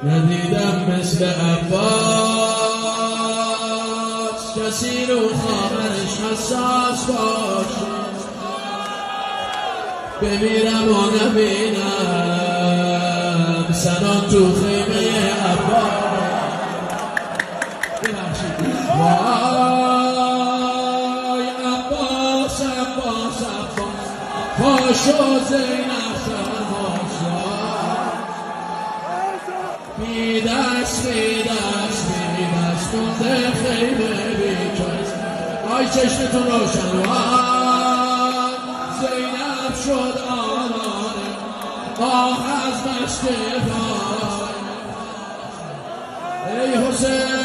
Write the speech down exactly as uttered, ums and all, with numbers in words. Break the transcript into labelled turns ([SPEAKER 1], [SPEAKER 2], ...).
[SPEAKER 1] ندیدم مثل عباس کسی رو خواهرش حساس باشه، بمیرم و نبینم سنان تو خیمه عباس. وای عباس عباس عباس پاشو زینب سرباشا، بی دست بی دست بی دست مونده خیمه بیکس. آی چشمتون روشن. وای زینب شد آمانه آه از مشت پای. ای حسین